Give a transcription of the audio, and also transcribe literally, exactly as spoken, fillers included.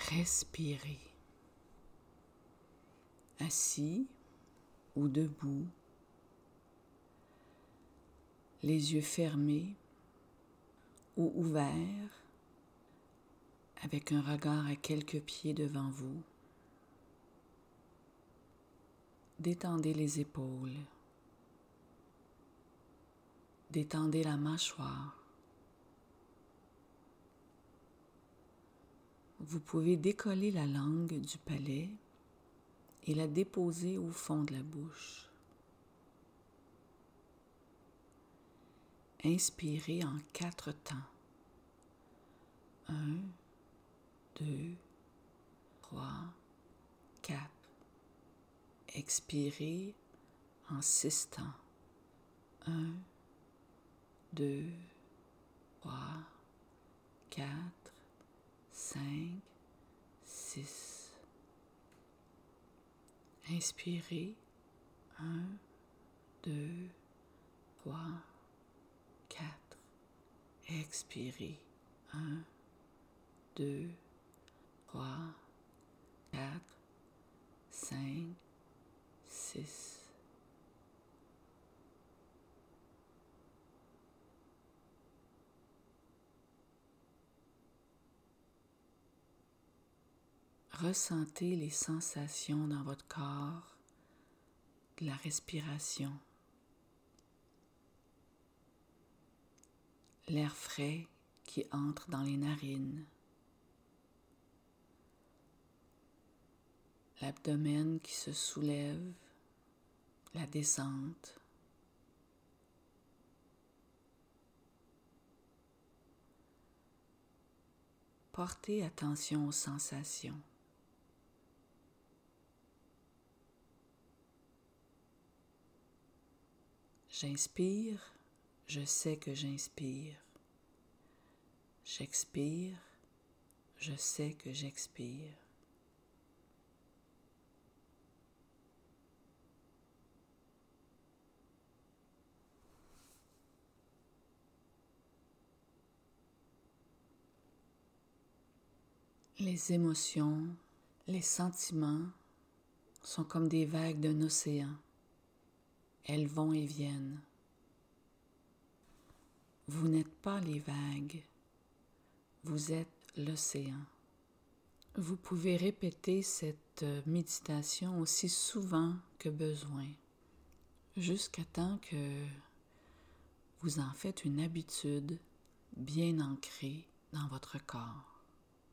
Respirez. Assis ou debout, les yeux fermés ou ouverts, avec un regard à quelques pieds devant vous. Détendez les épaules. Détendez la mâchoire. Vous pouvez décoller la langue du palais et la déposer au fond de la bouche. Inspirez en quatre temps. Un, deux, trois, quatre. Expirez en six temps. Un, deux, trois, quatre, cinq, six. Inspirez. Un, deux, trois, quatre. Expirez. Un, deux, trois, quatre, cinq, six. Ressentez les sensations dans votre corps de la respiration. L'air frais qui entre dans les narines. L'abdomen qui se soulève, la descente. Portez attention aux sensations. J'inspire, je sais que j'inspire. J'expire, je sais que j'expire. Les émotions, les sentiments sont comme des vagues d'un océan. Elles vont et viennent. Vous n'êtes pas les vagues, vous êtes l'océan. Vous pouvez répéter cette méditation aussi souvent que besoin, jusqu'à temps que vous en faites une habitude bien ancrée dans votre corps.